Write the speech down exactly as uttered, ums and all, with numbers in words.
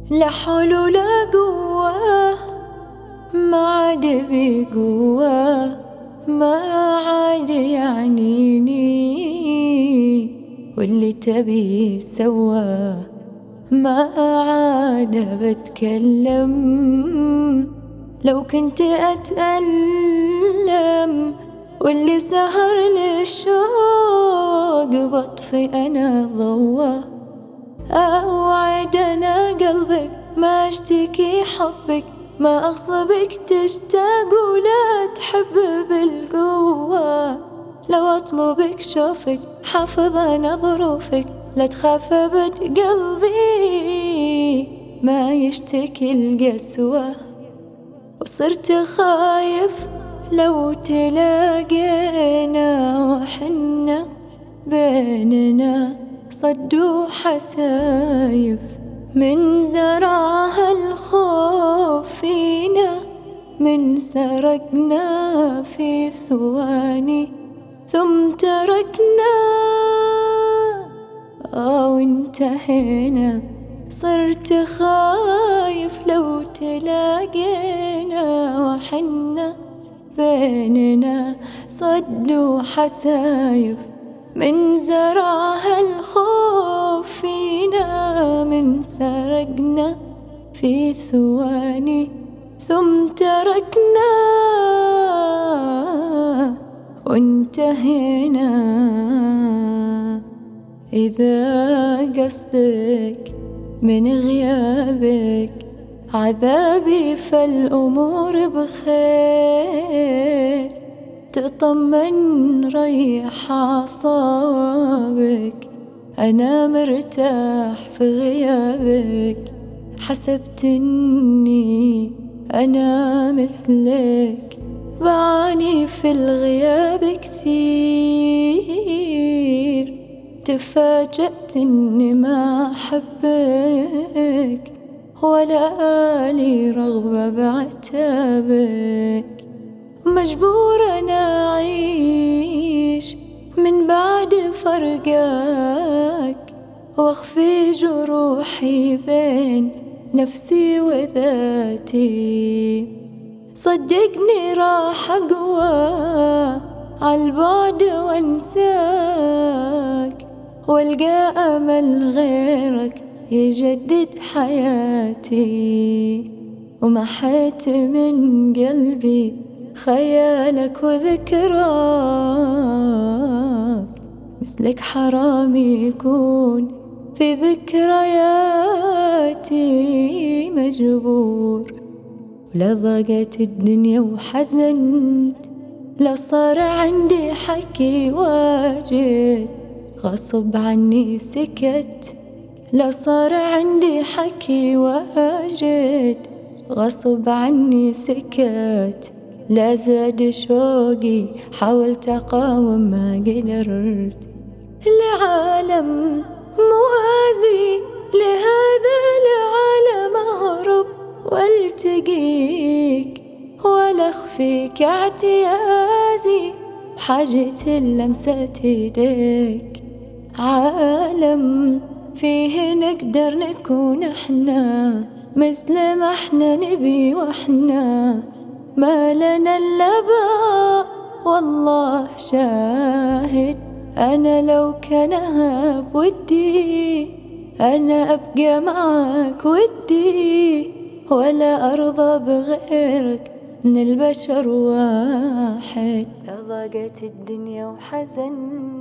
لا حول ولا قوة، ما عاد بقوة، ما عاد يعنيني، واللي تبي سوى، ما عاد بتكلم. لو كنت أتألم واللي سهرني الشوق بطفي أنا ضوى، أوعد أنا قلبك ما أشتكي حبك، ما أغصبك تشتاق ولا تحب بالقوة. لو أطلبك شوفك حافظ أنا ظروفك، لا تخاف أبد قلبي ما يشتكي القسوة. وصرت خايف لو تلاقينا وحنا بيننا صد وحسايف، من زرعها الخوف فينا، من سرقنا في ثواني ثم تركنا أو انتهينا. صرت خايف لو تلاقينا وحنا بيننا صد وحسايف، من زرعها الخوف فينا، من سرقنا في ثواني ثم تركنا وانتهينا. إذا قصدك من غيابك عذابي فالأمور بخير، تطمن ريح أعصابك، أنا مرتاح في غيابك. حسبت إني أنا مثلك بعاني في الغياب كثير، تفاجأت إني ما أحبك ولا لي رغبة بعتابك. مجبور أنا أعيش من بعد فرقك، واخفي جروحي بين نفسي وذاتي. صدقني راح أقوى عالبعد وانساك، والقى أمل غيرك يجدد حياتي. ومحيت من قلبي خيالك وذكراك، مثلك حرام يكون في ذكرياتي. مجبور ولا ضاقت الدنيا وحزنت، لا صار عندي حكي واجد، غصب عني سكت. لا صار عندي حكي واجد، غصب عني سكت. لا زاد شوقي حاولت أقاوم ما قدرت، العالم موازي لهذا العالم أهرب والتقيك ولا أخفيك اعتيازي، حاجة لمسة يديك. عالم فيه نقدر نكون احنا مثل ما احنا نبي، واحنا ما لنا إلا بقى والله شاهد. أنا لو كان أهب ودي أنا أبقى معاك ودي، ولا أرضى بغيرك من البشر واحد. ضاقت الدنيا وحزن